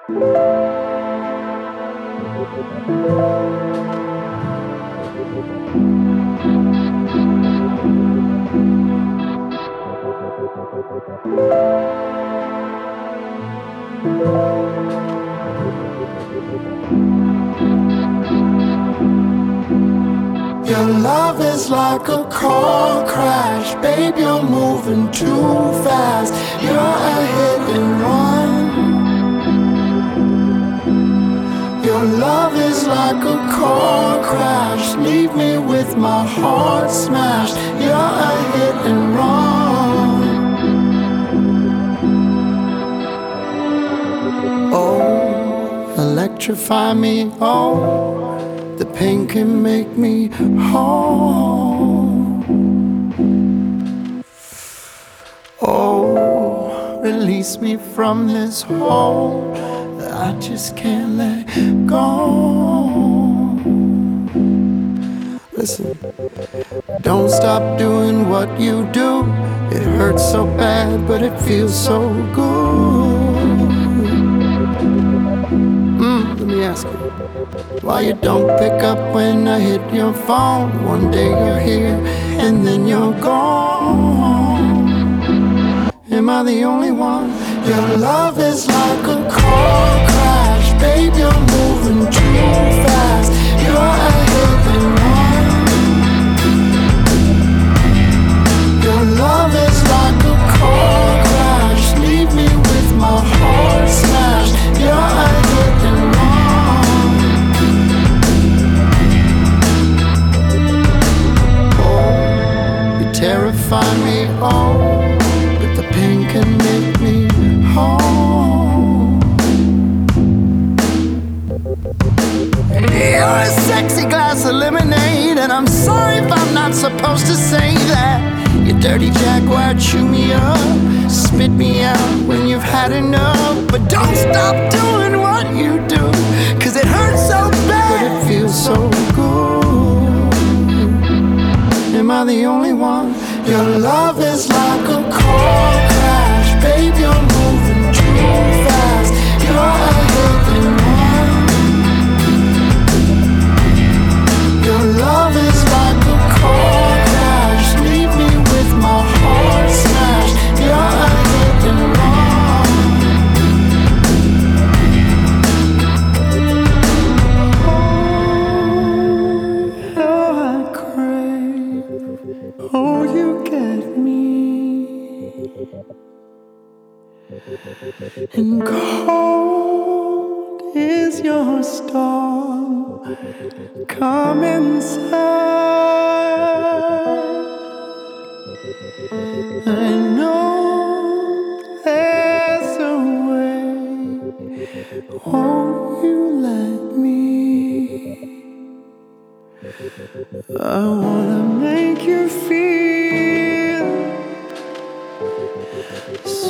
Your love is like a car crash, babe, you're moving too fast. You're a hit and run. Your love is like a car crash, leave me with my heart smashed. You're a hit and run. Oh, electrify me, oh, the pain can make me whole. Oh, release me from this hole that I just can't let go. Listen, don't stop doing what you do. It hurts so bad, but it feels so good. Let me ask you, why you don't pick up when I hit your phone? One day you're here and then you're gone. Am I the only one? Your love is like a car crash, babe, you're moving too fast. You're a hit and run. Your love is like a car crash, leave me with my heart smashed. You're a hit and run. Terrify me, oh, but the pain can make me whole. You're a sexy glass of lemonade, and I'm sorry if I'm not supposed to say that. You dirty jaguar, chew me up, spit me out when you've had enough. But don't stop doing what you do, 'cause it hurts so bad, but it feels so good. Am I the only one? Your love is like a car crash, babe, you're moving too fast. You're a hit and run. Your love is like a car crash, leave me with my heart smashed. You're a hit and run. Oh, how I crave, oh, you get me. And cold is your storm, come inside. I know there's a way, won't you let me? I wanna make you feel so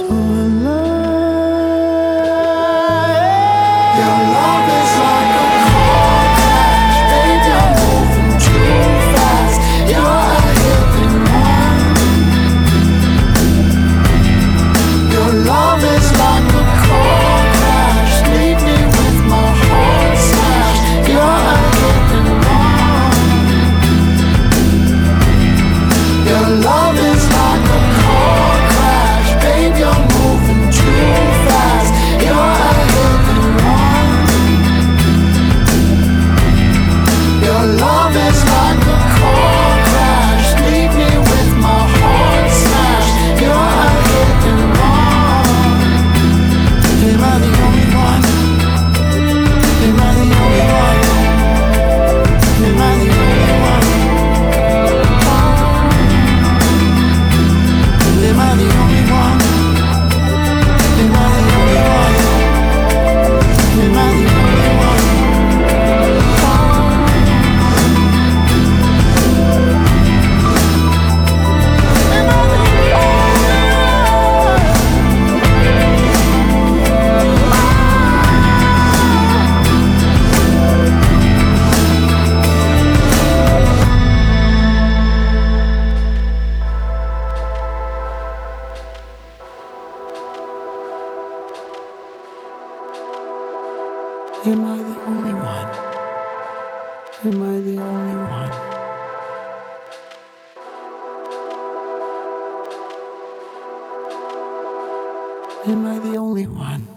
alive. Your love is like a car crash, babe, you're moving too fast. You're a hit and run. Your love is like a car crash, leave me with my heart smashed. You're a hit and run. Am I the only one? Am I the only one? Am I the only one?